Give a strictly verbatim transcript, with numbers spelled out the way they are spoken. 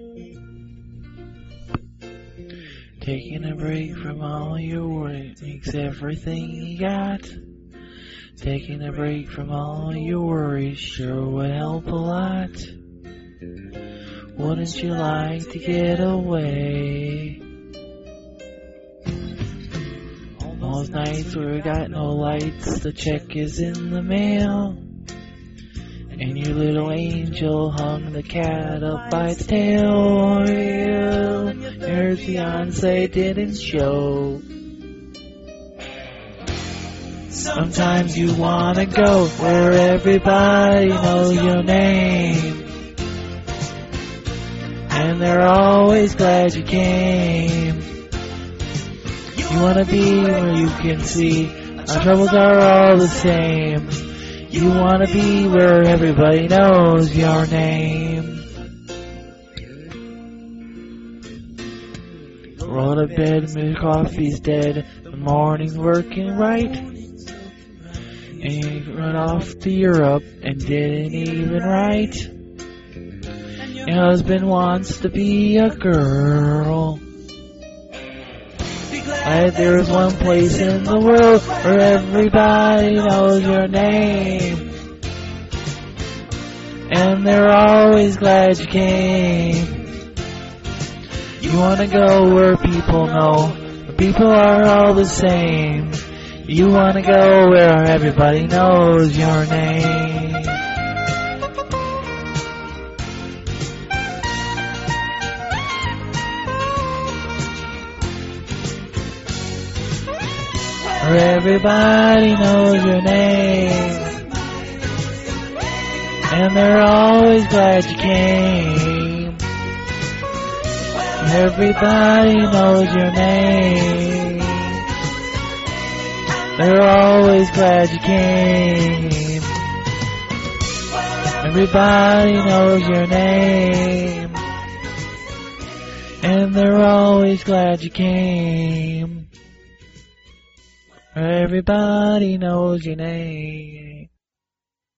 Taking a break from all your work makes everything you got. Taking a break from all your worries sure would help a lot. Wouldn't you like to get away? All those nights where we got no lights, the check is in the mail, and your little angel hung the cat up by its tail. Your fiance didn't show. Sometimes you wanna go where everybody knows your name, and they're always glad you came. You wanna be where you can see our troubles are all the same. You wanna be where everybody knows your name. Roll to bed, my coffee's dead, the morning's working right, and you run off to Europe and didn't even write. Your husband wants to be a girl. Like there's one place in the world where everybody knows your name, and they're always glad you came. You wanna go where people know the people are all the same. You wanna go where everybody knows your name. Where everybody knows your name, and they're always glad you came. Everybody knows your name, they're always glad you came. Everybody knows your name, and they're always glad you came. Everybody knows your name.